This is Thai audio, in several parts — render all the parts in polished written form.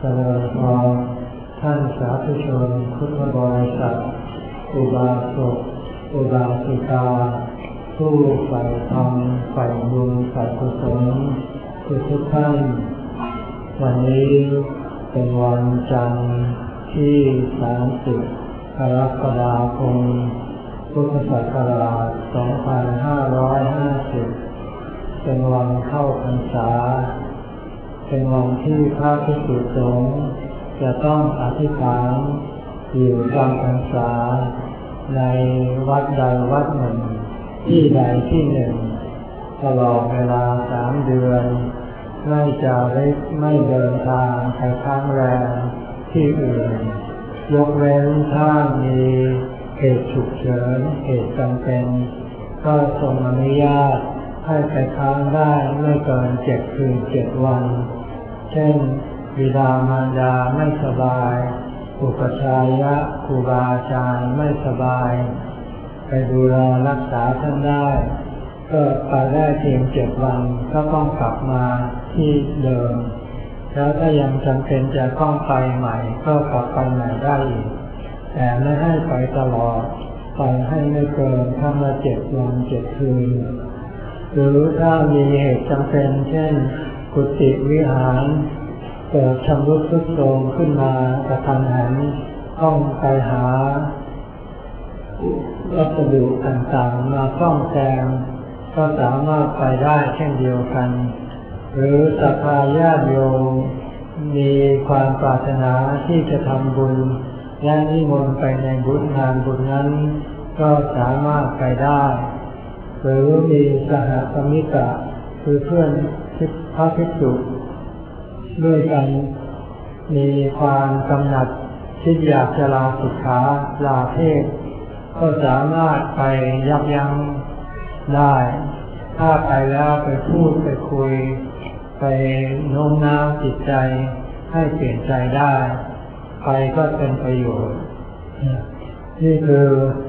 เจริญพรท่านสาธุชนพุทธบริษัทอุบาสกอุบาสิกาผู้ใฝ่ธรรมใฝ่บุญใฝ่กุศลทุกท่านวันนี้เป็นวันจันทร์ที่30 กรกฎาคมพุทธศักราช 2550 เป็นวันเข้าพรรษาเป็นวันที่พระภิกษุสงฆ์จะต้องอธิษฐานอยู่จำพรรษาในวัดใดวัดหนึ่งที่ใดที่หนึ่งตลอดเวลา3 เดือนไม่จาริกไม่เดินทางไปค้างแรมที่อื่นยกเว้นถ้ามีเหตุฉุกเฉินเหตุจำเป็นก็ทรงอนุญาตให้ไปค้างได้ไม่เกิน7 คืน 7 วันเช่นบิดามารดาไม่สบายอุปชายะครูบาอาจารย์ไม่สบายไปดูแลรักษาท่านได้ก็ไปได้เพียง7 วันก็ต้องกลับมาที่เดิมแล้วถ้ายังจำเป็นจะต้องไปใหม่ก็กลับไปใหม่ได้อีกแต่ไม่ให้ไปตลอดไปให้ไม่เกินครั้งละ7 วัน 7 คืนหรือถ้ามีเหตุจำเป็นเช่นกุฏิวิหารเกิดชำรุดทรุดโทรมขึ้นมากระทันหันต้องไปหาวัสดุต่างๆมาซ่อมแซมก็สามารถไปได้เช่นเดียวกันหรือศรัทธาญาติโยมมีความปรารถนาที่จะทำบุญและนิมนต์ไปในงานบุญนั้นก็สามารถไปได้หรือมีสหสมิกะคือเพื่อนพระภิกษุด้วยกันมีความกำหนัดคิดอยากจะลาสิกขาลาเพศก็สามารถไปยับยั้งได้ถ้าไปแล้วไปพูดไปคุยไปโน้มน้าวจิตใจให้เปลี่ยนใจได้ไปก็เป็นประโยชน์นี่คือ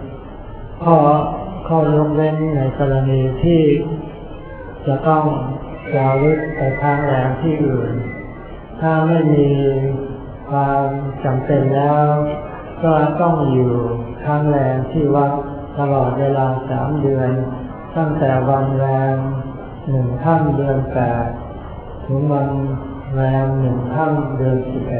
ข้อยกเว้นในกรณีที่จะต้องจาริกไปค้างแรมที่อื่นถ้าไม่มีความจำเป็นแล้วก็ต้องอยู่ค้างแรมที่วัดตลอดเวลา3 เดือนตั้งแต่วันแรม1 ค่ำเดือน 8ถึงวันแรม1 ค่ำเดือน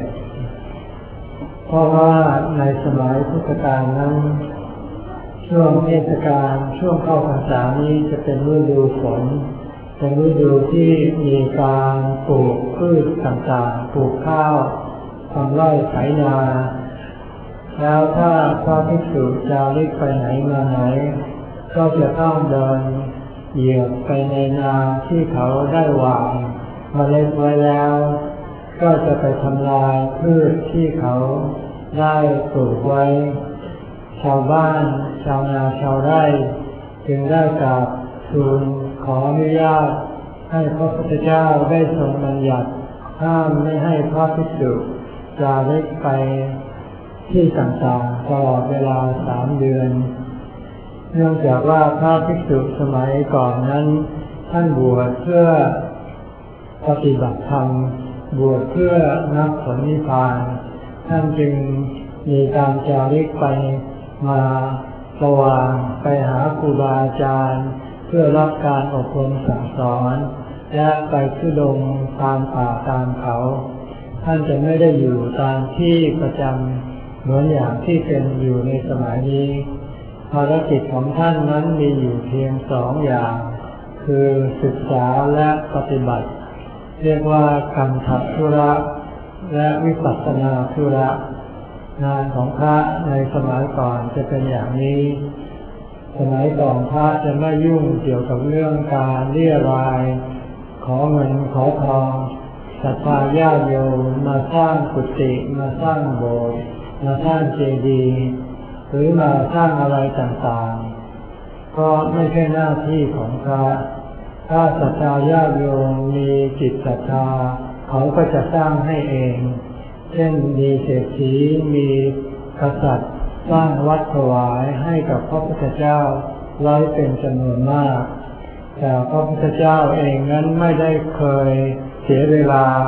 11เพราะว่าในสมัยพุทธกาลนั้นช่วงเทศกาลช่วงเข้าพรรษานี้จะเป็นฤดูฝนเป็นฤดูที่มีการปลูกพืชต่างๆปลูกข้าวทำไร่ไถนาแล้วถ้าพระภิกษุจาริกไปไหนมาไหนก็จะต้องเดินเหยียบไปในนาที่เขาได้หว่านเมล็ดไว้แล้วก็จะไปทำลายพืชที่เขาได้ปลูกไว้ชาวบ้านชาวนาชาวไร่จึงได้กราบทูลขออนุญาตให้พระพุทธเจ้าได้ทรงบัญญัติห้ามไม่ให้พระภิกษุจาริกไปที่ต่างๆตลอดเวลา3 เดือนเนื่องจากว่าพระภิกษุสมัยก่อนนั้นท่านบวชเพื่อปฏิบัติธรรมบวชเพื่อมรรคผลนิพพานท่านจึงมีการจาริกไปมาระหว่างไปหาครูบาอาจารย์เพื่อรับการอบรมสั่งสอนและไปธุดงค์ตามป่าตามเขาท่านจะไม่ได้อยู่ตามที่ประจำเหมือนอย่างที่เป็นอยู่ในสมัยนี้ภารกิจของท่านนั้นมีอยู่เพียง2 อย่างคือศึกษาและปฏิบัติเรียกว่าคันธธุระและวิปัสสนาธุระงานของพระในสมัยก่อนจะเป็นอย่างนี้สมัยก่อนพระจะไม่ยุ่งเกี่ยวกับเรื่องการเรี่ยรายขอเงินขอทองศรัทธาญาติโยมมาสร้างกุฏิมาสร้างโบสถ์มาสร้างเจดีย์หรือมาสร้างอะไรต่างๆก็ไม่ใช่หน้าที่ของพระถ้าศรัทธาญาติโยมมีจิตศรัทธาเขาก็จะสร้างให้เองเช่นมีเศรษฐีมีกษัตริย์สร้างวัดถวายให้กับพระพุทธเจ้าไว้เป็นจำนวนมากแต่พระพุทธเจ้าเองนั้นไม่ได้เคยเสียเวลาไป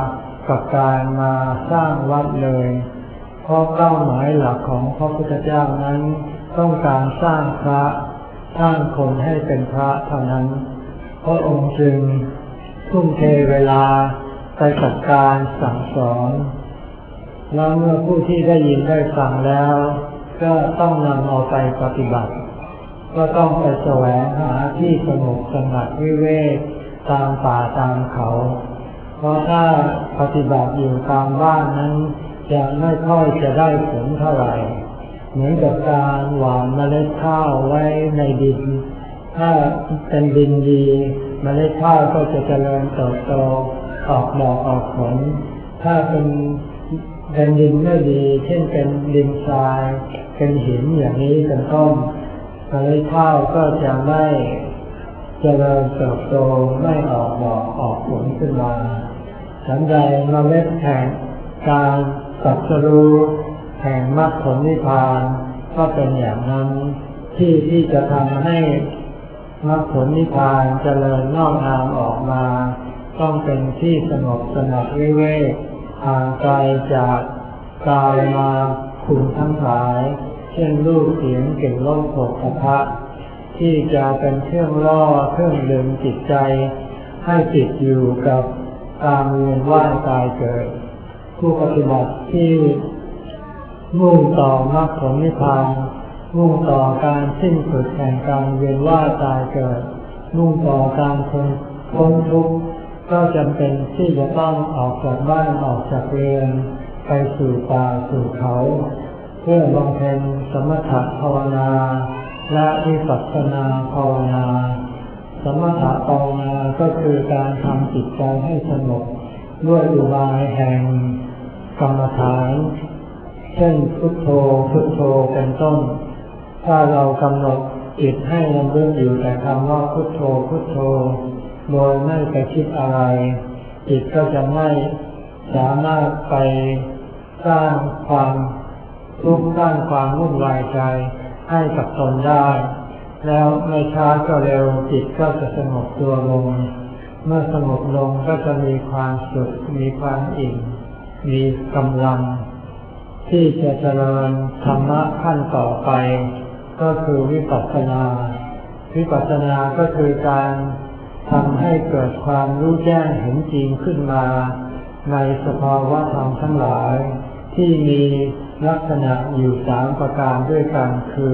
กับการมาสร้างวัดเลยเพราะเป้าหมายหลักของพระพุทธเจ้านั้นต้องการสร้างพระสร้างคนให้เป็นพระเท่านั้นพระองค์จึงทุ่มเทเวลาไปกับการสั่งสอนแล้วเมื่อผู้ที่ได้ยินได้ฟังแล้วก็ต้องนำเอาไปปฏิบัติก็ต้องไปแสวงหาที่สงบสงัดวิเวกตามป่าตามเขาเพราะถ้าปฏิบัติอยู่ตามบ้านนั้นจะไม่ค่อยจะได้ผลเท่าไหร่เหมือนกับการหว่านเมล็ดข้าวไว้ในดินถ้าเป็นดินดีเมล็ดข้าวก็จะเจริญเติบโตออกดอกออกผลถ้าเป็นดินไม่ดีเช่นเป็นดินทรายเป็นหินอย่างนี้เป็นต้นเมล็ดข้าวก็จะไม่เจริญเติบโตไม่ออกดอกออกผลขึ้นมาฉันใดเมล็ดแห่งการตรัสรู้แห่งมรรคผลนิพพานก็เป็นอย่างนั้นที่จะทำให้มรรคผลนิพพานเจริญงอกงามออกมาต้องเป็นที่สงบสงัดวิเวกห่างไกลจากกายมาคุณทั้งหลายเช่นรูปเสียงกลิ่นรสโผฏฐัพพะที่จะเป็นเครื่องล่อเครื่องดึงจิตใจให้ติดอยู่กับการเวียนว่ายตายเกิดผู้ปฏิบัติที่มุ่งต่อมรรคผลนิพพานมุ่งต่อการสิ้นสุดแห่งการเวียนว่ายตายเกิดมุ่งต่อการพ้นทุกข์ก็จำเป็นที่จะต้องออกจากบ้านออกจากเรือนไปสู่ป่าสู่เขาเพื่อบำเพ็ญสมถภาวนาและวิปัสสนาภาวนาสมถภาวนาก็คือการทำจิตใจให้สงบด้วยอุบายแห่งกรรมฐานเช่นพุทโธพุทโธเป็นต้นถ้าเรากำหนดจิตให้ระลึกอยู่แต่คำว่าพุทโธพุทโธโดยไม่ไปคิดอะไรจิตก็จะไม่สามารถไปสร้างความทุกข์สร้างความวุ่นวายใจให้กับตนได้แล้วไม่ช้าก็เร็วจิตก็จะสงบตัวลงเมื่อสงบลงก็จะมีความสุขมีความอิ่มมีกำลังที่จะเจริญธรรมะขั้นต่อไปก็คือวิปัสสนาวิปัสสนาก็คือการทำให้เกิดความรู้แจ้งเห็นจริงขึ้นมาในสภาวะธรรมทั้งหลายที่มีลักษณะอยู่3ประการด้วยกันคือ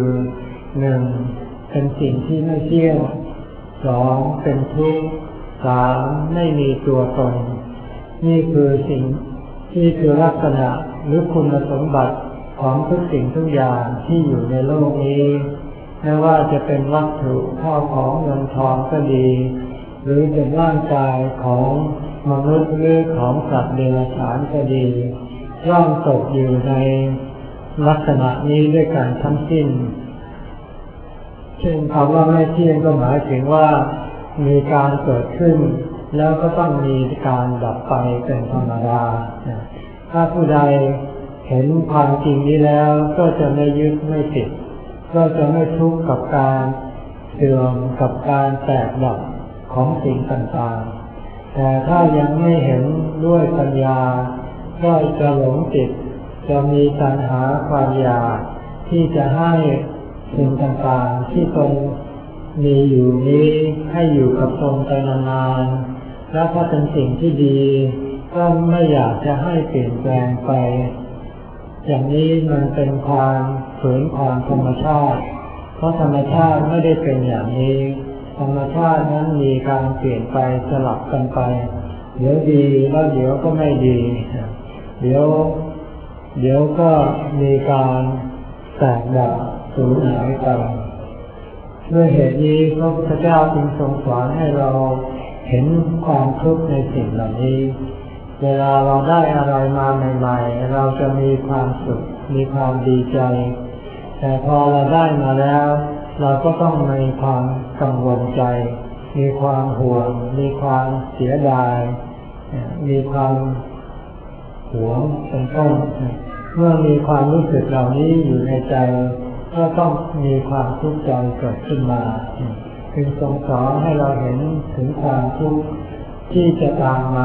1. เป็นสิ่งที่ไม่เที่ยง 2. เป็นทุกข์ 3. ไม่มีตัวตนนี่คือลักษณะหรือคุณสมบัติของทุกสิ่งทุกอย่างที่อยู่ในโลกนี้ไม่ว่าจะเป็นวัตถุข้าวของเงินทองก็ดีหรือเป็นร่างกายของมนุษย์หรือของสัตว์เดรัจฉานก็ดีย่อมตกอยู่ในลักษณะนี้ด้วยกันทั้งสิ้นเช่นคำว่าไม่เที่ยงก็หมายถึงว่ามีการเกิดขึ้นแล้วก็ต้องมีการดับไปเป็นธรรมดาถ้าผู้ใดเห็นความจริงนี้แล้วก็จะไม่ยึดไม่ติดก็จะไม่ทุกข์กับการเสื่อมกับการแตกดับของสิ่งต่างๆแต่ถ้ายังไม่เห็นด้วยปัญญาก็จะหลงติดจะมีตัณหาความอยากที่จะให้สิ่งต่างๆที่ตนมีอยู่นี้ให้อยู่กับตนไปนานๆและถ้าเป็นสิ่งที่ดีก็ไม่อยากจะให้เปลี่ยนแปลงไปอย่างนี้มันเป็นความฝืนความธรรมชาติเพราะธรรมชาติไม่ได้เป็นอย่างนี้ธรรมชาตินั้นมีการเปลี่ยนไปสลับกันไปเดี๋ยวดีแล้วเดี๋ยวก็ไม่ดีเดี๋ยวก็มีการแตกดับสูญหายไปด้วยเหตุนี้พระพุทธเจ้าจึงทรงสอนให้เราเห็นความทุกข์ในสิ่งเหล่านี้เวลาเราได้อะไรมาใหม่ๆเราจะมีความสุขมีความดีใจแต่พอเราได้มาแล้วเราก็ต้องมีความกังวลใจมีความห่วงมีความเสียดายมีความหวงเป็นต้นเมื่อมีความรู้สึกเหล่านี้อยู่ในใจก็ต้องมีความทุกข์ใจเกิดขึ้นมาจึงทรงสอนให้เราเห็นถึงความทุกข์ที่จะตามมา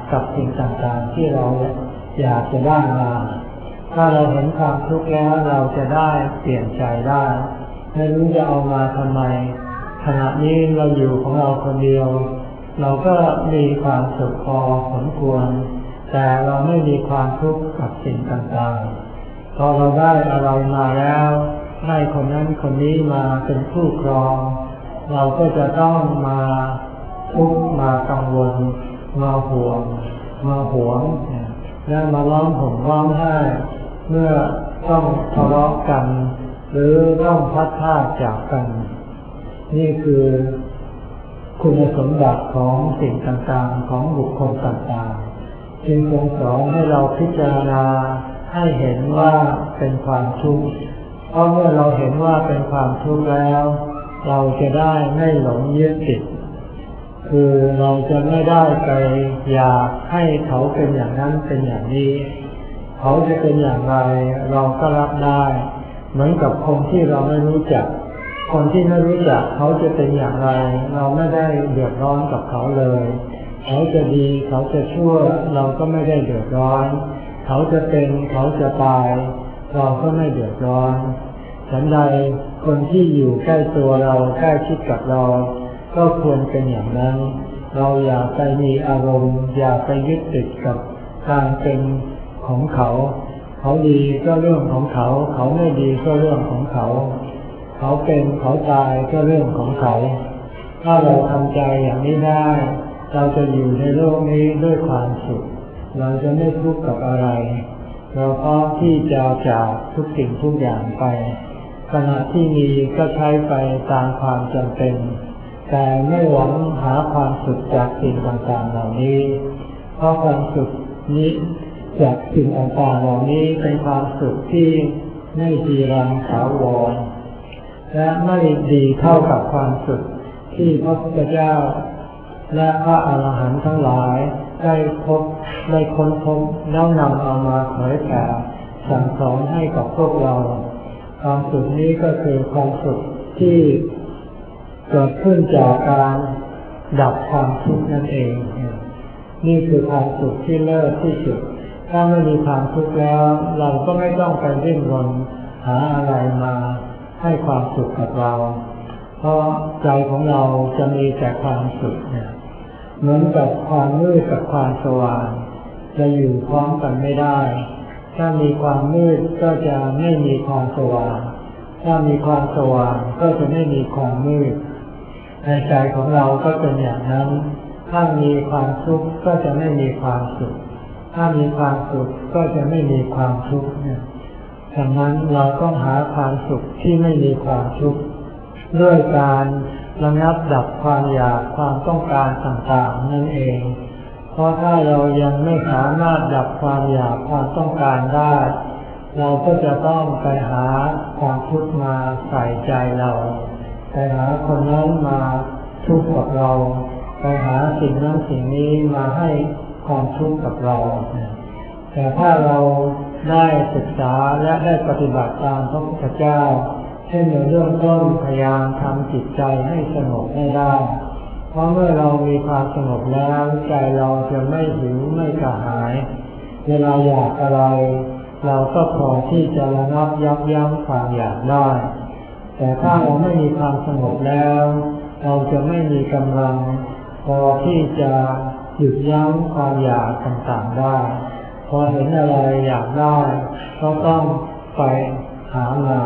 กับสิ่งต่างๆที่เราอยากจะได้มาถ้าเราเห็นความทุกข์แล้วเราจะได้เปลี่ยนใจได้ไม่รู้จะเอามาทำไมขณะนี้เราอยู่ของเราคนเดียวเราก็มีความสุขพอสมควรแต่เราไม่มีความทุกข์กับสิ่งต่างๆพอเราได้อะไรมาแล้วให้คนนั้นคนนี้มาเป็นผู้ครองเราก็จะต้องมาทุกข์มากังวลมาห่วงมาหวงและมาร้องห่มร้องไห้เมื่อต้องทะเลาะกันหรือต้องพัดพรากจากกันนี่คือคุณสมบัติของสิ่งต่างๆของบุคคลต่างๆจึงทรงสอนให้เราพิจารณาให้เห็นว่าเป็นความทุกข์เพราะเมื่อเราเห็นว่าเป็นความทุกข์แล้วเราจะได้ไม่หลงยึดติดคือเราจะไม่ได้ไปอยากให้เขาเป็นอย่างนั้นเป็นอย่างนี้เขาจะเป็นอย่างไรเราก็รับได้เหมือนกับคนที่เราไม่รู้จักคนที่ไม่รู้จักเขาจะเป็นอย่างไรเราไม่ได้เดือดร้อนกับเขาเลยเขาจะดีเขาจะชั่วเราก็ไม่ได้เดือดร้อนเขาจะเป็นเขาจะตายเราก็ไม่เดือดร้อนฉันใดคนที่อยู่ใกล้ตัวเราใกล้ชิดกับเราก็ควรเป็นอย่างนั้นเราอย่าไปมีอารมณ์อย่าไปยึดติดกับการเป็นของเขาเขาดีก็เรื่องของเขาเขาไม่ดีก็เรื่องของเขาเขาเป็นเขาตายก็เรื่องของเขาถ้าเราทำใจอย่างนี้ได้เราจะอยู่ในโลกนี้ด้วยความสุขเราจะไม่ทุกข์กับอะไรเราพร้อมที่จะจากทุกสิ่งทุกอย่างไปขณะที่มีก็ใช้ไปตามความจำเป็นแต่ไม่หวังหาความสุขจากสิ่งต่างๆเหล่านี้เพราะความสุขนี้จากสิ่งต่างๆเหล่านี้เป็นความสุขที่ไม่จีรังถาวรและไม่ดีเท่ากับความสุขที่พระพุทธเจ้าและพระอรหันต์ทั้งหลายได้ค้นพบแล้วนำเอามาเผยแผ่สั่งสอนให้กับพวกเราความสุขนี้ก็คือความสุขที่เกิดขึ้นจากการดับความทุกข์นั่นเองนี่คือความสุขที่เลิศที่สุดถ้าไม่มีความทุกข์แล้วเราก็ไม่ต้องไปดิ้นรนหาอะไรมาให้ความสุขกับเราเพราะใจของเราจะมีแต่ความสุขเหมือนกับความมืดกับความสว่างจะอยู่พร้อมกันไม่ได้ถ้ามีความมืดก็จะไม่มีความสว่างถ้ามีความสว่างก็จะไม่มีความมืดในใจของเราก็เป็นอย่างนั้นถ้ามีความทุกข์ก็จะไม่มีความสุขถ้ามีความสุขก็จะไม่มีความทุกข์ดังนั้นเราต้องหาความสุขที่ไม่มีความทุกข์ด้วยการระงับดับความอยากความต้องการต่างๆนั่นเองเพราะถ้าเรายังไม่สามารถดับความอยากความต้องการได้เราก็จะต้องไปหาความทุกข์มาใส่ใจเราไปหาคนนั้นมาทุกข์กับเราไปหาสิ่งนั้นสิ่งนี้มาให้ความทุกข์กับเราแต่ถ้าเราได้ศึกษาและได้ปฏิบัติตามพระพุทธเจ้าเช่นในเรื่องต้นพยายามทำจิตใจให้สงบให้ได้เพราะเมื่อเรามีความสงบแล้วใจเราจะไม่หิวไม่กระหายเวลาอยากอะไรเราก็พอที่จะระงับยับยั้งความอยากได้แต่ถ้าเราไม่มีความสงบแล้วเราจะไม่มีกำลังพอที่จะหยุดยั้งความอยากต่างๆได้พอเห็นอะไรอยากได้ก็ต้องไปหามา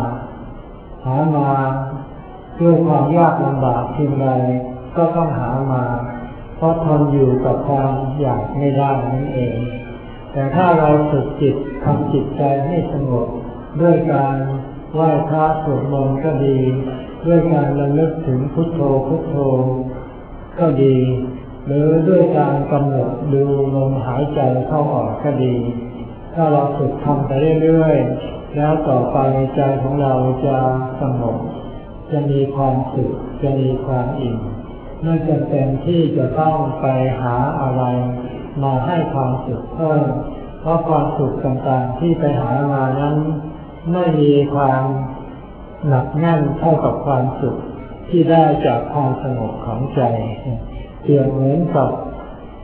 ด้วยความยากลำบากเพียงใดก็ต้องหามาเพราะทนอยู่กับความอยากไม่ได้นั่นเองแต่ถ้าเราฝึกจิตทำจิตใจให้สงบด้วยการไหว้พระสวดมนต์ก็ดีด้วยการระลึกถึงพุทโธพุทโธก็ดีหรือด้วยการกำหนดดูลมหายใจเข้าออกก็ดีถ้าเราฝึกทำไปเรื่อยๆแล้วต่อไปใจของเราจะสงบจะมีความสุขจะมีความอิ่มไม่จำเป็นที่จะต้องไปหาอะไรมาให้ความสุขเพิ่มเพราะความสุขต่างๆที่ไปหามานั้นไม่มีความหนักแน่นเท่ากับความสุขที่ได้จากความสงบของใจเปรียบเหมือนกับ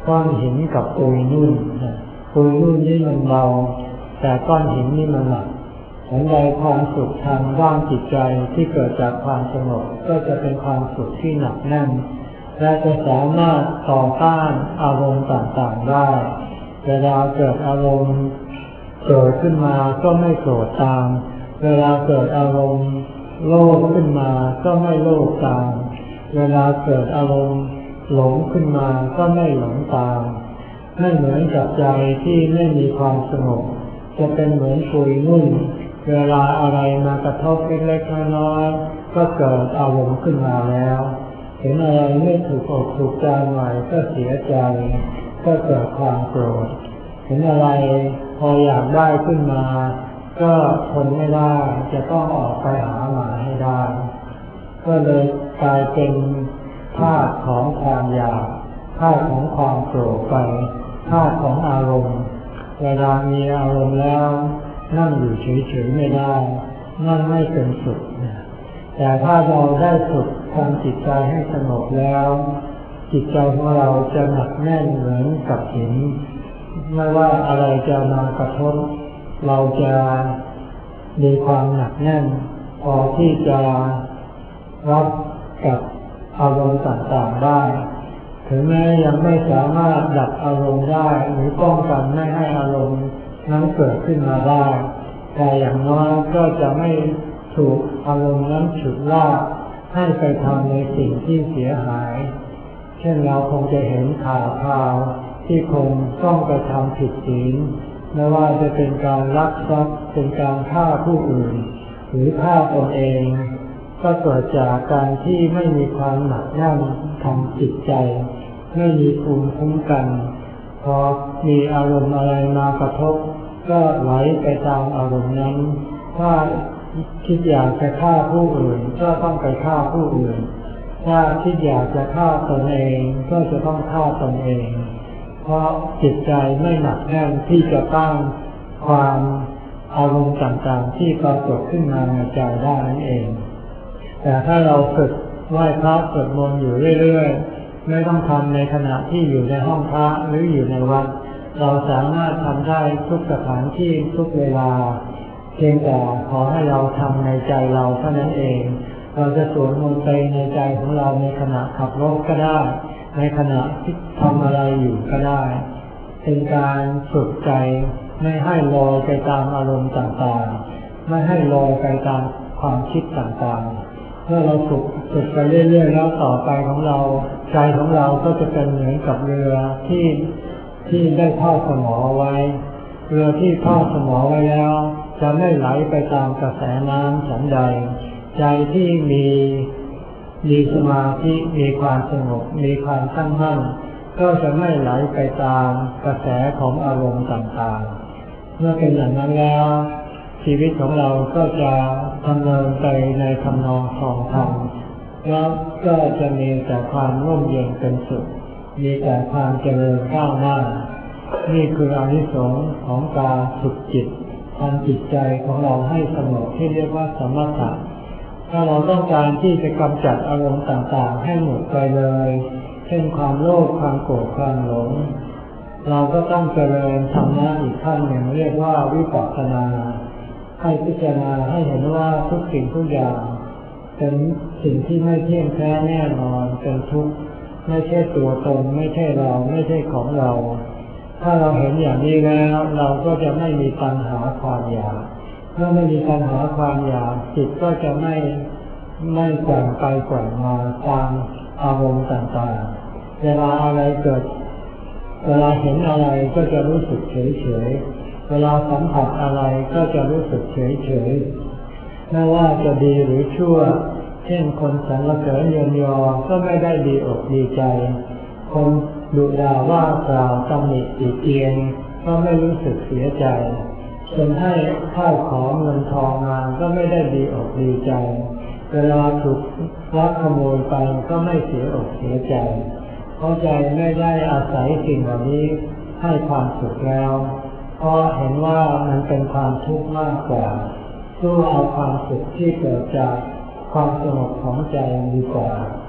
ก้อนหินกับปุยนุ่นปุยนุ่นนี่มันเบาแต่ก้อนหินนี่มันหนักฉันใดความสุขทางด้านจิตใจที่เกิดจากความสงบก็จะเป็นความสุขที่หนักแน่นและจะสามารถต่อต้านอารมณ์ต่างๆได้เวลาเกิดอารมณ์โกรธขึ้นมาก็ไม่โกรธตามเวลาเกิดอารมณ์โลภขึ้นมาก็ไม่โลภตามเวลาเกิดอารมณ์หลงขึ้นมาก็ไม่หลงตามไม่เหมือนกับใจที่ไม่มีความสงบจะเป็นเหมือนปุยนุ่นเวลาอะไรมากระทบเล็กๆน้อยๆก็เกิดอารมณ์ขึ้นมาแล้วเห็นอะไรไม่ถูกอกถูกใจหน่อยก็เสียใจก็เกิดความโกรธเห็นอะไรพออยากได้ขึ้นมาก็ทนไม่ได้จะต้องออกไปหามาให้ได้ก็เลยกลายเป็นธาตุของความอยากธาตุของความโกรธไปธาตุของอารมณ์เวลามีอารมณ์แล้วนั่งอยู่เฉยๆไม่ได้นั่งไม่เป็นสุขแต่ถ้าเราได้ฝึกทำจิตใจให้สงบแล้วจิตใจของเราจะหนักแน่นเหมือนกับหินไม่ว่าอะไรจะมากระทบเราจะมีความหนักแน่นพอที่จะรับกับอารมณ์ต่างๆได้ถึงแม้ยังไม่สามารถดับอารมณ์ได้หรือป้องกันไม่ให้อารมณ์นั้นเกิดขึ้นมาได้แต่อย่างน้อยก็จะไม่ถูกอารมณ์นั้นฉุดลากให้ไปทำในสิ่งที่เสียหายเช่นเราคงจะเห็นข่าวที่คงต้องไปทำผิดศีลไม่ว่าจะเป็นการลักทรัพย์เป็นการฆ่าผู้อื่นหรือฆ่าตนเองก็เกิดจากการที่ไม่มีความหนักแน่นทางจิตใจไม่มีภูมิคุ้มกันพอมีอารมณ์อะไรมากระทบก็ไหลไปตามอารมณ์นั้นถ้าคิดอยากจะฆ่าผู้อื่นก็ต้องไปฆ่าผู้อื่นถ้าคิดอยากจะฆ่าตนเองก็จะต้องฆ่าตนเองเพราะจิตใจไม่หนักแน่นที่จะต้านความอารมณ์ต่างๆที่ปรากฏขึ้นมาในใจได้นั่นเองแต่ถ้าเราฝึกไหว้พระสวดมนต์อยู่เรื่อยๆไม่ต้องทำในขณะที่อยู่ในห้องพระหรืออยู่ในวัดเราสามารถทำได้ทุกสถานที่ทุกเวลาเพียงแต่ขอให้เราทำในใจเราเท่านั้นเองเราจะสวดมนต์ไปในใจของเราในขณะขับรถก็ได้ในขณะที่ทำอะไรอยู่ก็ได้เป็นการฝึกใจไม่ให้ลอยไปตามอารมณ์ต่างๆไม่ให้ลอยไปตามความคิดต่างๆเมื่อเราฝึกไปเรื่อยๆแล้วต่อไปของเราใจของเราก็จะเป็นเหมือนกับเรือที่ได้ทอดสมอไว้เรือที่ทอดสมอไว้แล้วจะไม่ไหลไปตามกระแสน้ำฉันใดใจที่มีสมาธิมีความสงบมีความตั้งมั่นก็จะไม่ไหลไปตามกระแสของอารมณ์ต่างๆเมื่อเป็นอย่างนั้นแล้วชีวิตของเราก็จะดำเนินไปในทำนองครองธรรมแล้วก็จะมีแต่ความร่มเย็นเป็นสุขมีแต่ความเจริญก้าวหน้านี่คืออานิสงส์ของการฝึกจิตทำจิตใจของเราให้สงบที่เรียกว่าสมถะถ้าเราต้องการที่จะกำจัดอารมณ์ต่างๆให้หมดไปเลยเช่นความโลภความโกรธความหลงเราก็ต้องเจริญธรรมะอีกขั้นหนึ่งเรียกว่าวิปัสสนาให้พิจารณาให้เห็นว่าทุกสิ่งทุกอย่างเป็นสิ่งที่ไม่เที่ยงแท้แน่นอนเป็นทุกข์ไม่ใช่ตัวตนไม่ใช่เราไม่ใช่ของเราถ้าเราเห็นอย่างนี้แล้วเราก็จะไม่มีปัญหาความอยากเมื่อไม่มีปัญหาความอยากจิตก็จะไม่แกว่งไปแกว่งมาตามอารมณ์ต่างๆเวลาอะไรเกิดเวลาเห็นอะไรก็จะรู้สึกเฉยๆเวลาสัมผัสอะไรก็จะรู้สึกเฉยๆไม่ว่าจะดีหรือชั่วเช่นคนสรรเสริญเยินยอก็ไม่ได้ดีอกดีใจคนดุด่าว่ากล่าวตำหนิติเตียนก็ไม่รู้สึกเสียใจคนให้ข้าวของเงินทองมาก็ไม่ได้ดีอกดีใจเวลาถูกลักขโมยไปก็ไม่เสียอกเสียใจเพราะใจไม่ได้อาศัยสิ่งเหล่านี้ให้ความสุขแล้วเพราะเห็นว่ามันเป็นความทุกข์มากกว่าสู้เอาความสุขที่เกิดจากความสงบของใจดีกว่า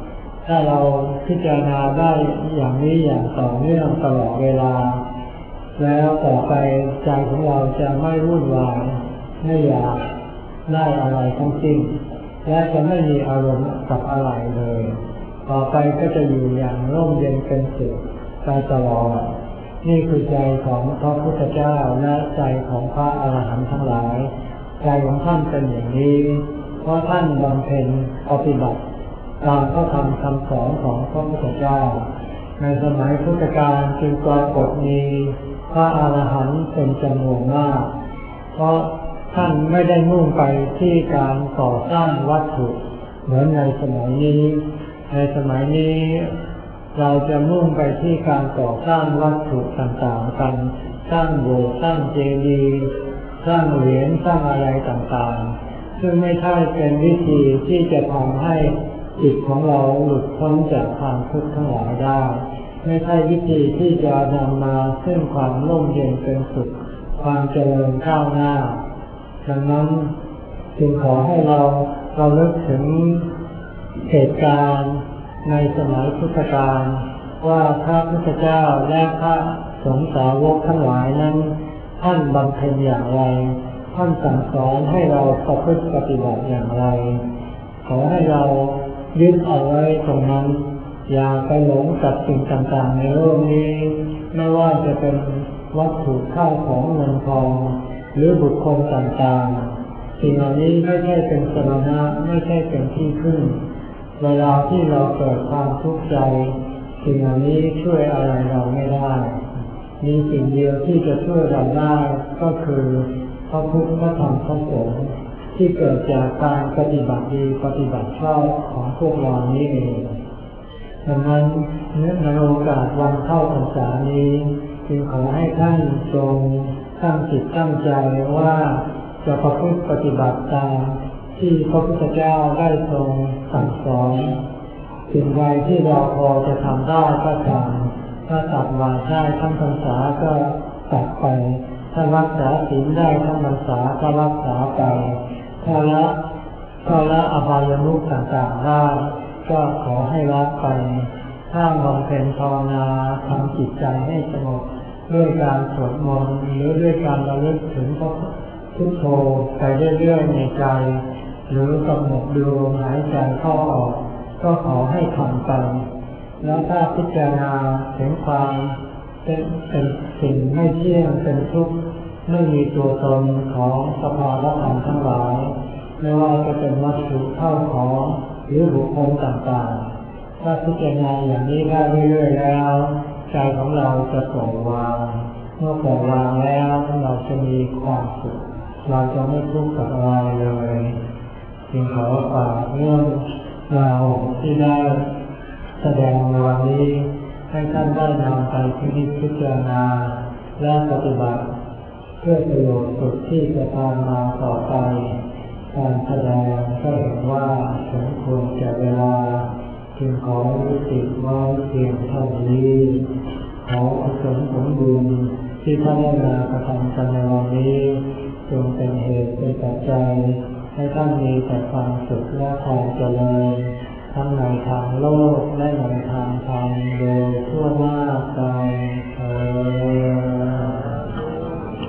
ถ้าเราพิจารณาได้อย่างนี้อย่างต่อเนื่องตลอดเวลาแล้วต่อไปใจของเราจะไม่วุ่นวายไม่อยากได้อะไรทั้งสิ้นและจะไม่มีอารมณ์กับอะไรเลยต่อไปก็จะอยู่อย่างร่มเย็นเป็นสุขไปตลอดนี่คือใจของพระพุทธเจ้าและใจของพระอรหันต์ทั้งหลายใจของท่านเป็นอย่างนี้เพราะท่านบำเพ็ญปฏิบัติตามพระธรรมคำสอนของพระพุทธเจ้าในสมัยพุทธกาลจึงปรากฏมีพระอรหันต์เป็นจำนวนมากเพราะท่านไม่ได้มุ่งไปที่การก่อสร้างวัตถุเหมือนในสมัยนี้ในสมัยนี้เราจะมุ่งไปที่การก่อสร้างวัตถุต่างๆกันสร้างโบสถ์สร้างเจดีย์สร้างเหรียญสร้างอะไรต่างๆซึ่งไม่ใช่เป็นวิธีที่จะทำให้จิตของเราหลุดพ้นจากความทุกข์ทั้งหลายได้ไม่ใช่วิธีที่จะนำมาซึ่งความร่มเย็นเป็นสุขความเจริญก้าวหน้าดังนั้นจึงขอให้เราเลิกถึงเหตุการณ์ในสมัยพุทธกาลว่าพระพุทธเจ้าและพระสงฆ์สาวกทั้งหลายนั้นท่านบำเพ็ญอย่างไรท่านสั่งสอนให้เราประพฤติปฏิบัติอย่างไรขอให้เรายึดเอาไว้ตรงนั้นอย่าไปหลงกับสิ่งต่างๆในโลกนี้ไม่ว่าจะเป็นวัตถุข้าวของเงินทองหรือบุคคลต่างๆสิ่งเหล่านี้ไม่ใช่เป็นสรณะไม่ใช่เป็นที่พึ่งเวลาที่เราเกิดความทุกข์ใจสิ่งเหล่านี้ช่วยอะไรเราไม่ได้มีสิ่งเดียวที่จะช่วยเราได้ก็คือพระพุทธพระธรรมพระสงฆ์ที่เกิดจากการปฏิบัติดีปฏิบัติชอบของพวกเรานี้เองดังนั้นในโอกาสวันเข้าพรรษานี้จึงขอให้ท่านจงตั้งจิตตั้งใจว่าจะประพฤติปฏิบัติตามที่พระพุทธเจ้าได้ทรงสั่งสอนสิ่งใดที่เราพอจะทำได้ก็ทำถ้าตัดวาได้ทั้งพรรษาก็ตัดไปถ้ารักษาศีลได้ทั้งพรรษาก็รักษาไปถ้าละอบายมุขต่างๆได้ก็ขอให้ละไปถ้าบำเพ็ญภาวนาทำจิตใจให้สงบด้วยการสวดมนต์หรือด้วยการระลึกถึงพระพุทโธไปเรื่อยๆในใจหรือกำหนดดูลมหายใจเข้าออกก็ขอให้ทำไปแล้วถ้าพิจารณาถึงความเป็นสิ่งไม่เที่ยงเป็นทุกข์ไม่มีตัวตนของสภาวะธรรมทั้งหลายไม่ว่าจะเป็นวัตถุเข้าของหรือบุคคลต่างๆถ้าพิจารณาอย่างนี้ได้เรื่อยๆแล้วใจของเราจะปล่อยวางเมื่อปล่อยวางแล้วเราจะมีความสุขเราจะไม่ทุกข์กับอะไรเลยจึงขอฝากเรื่องราวที่ได้แสดงในวันนี้ให้ท่านได้นำไปพิจารณาและปฏิบัติเพื่อประโยชน์สุขที่จะตามมาต่อไปการแสดงก็เห็นว่าสมควรแก่เวลาจึงขอยุติไว้เพียงเท่านี้ขอกุศลผลบุญที่ท่านได้มากระทำกันในวันนี้จงเป็นเหตุเป็นปัจจัยให้ท่านมีแต่ความสุขและความเจริญทั้งในทางโลกและในทางธรรมโดยทั่วหน้ากันเถิด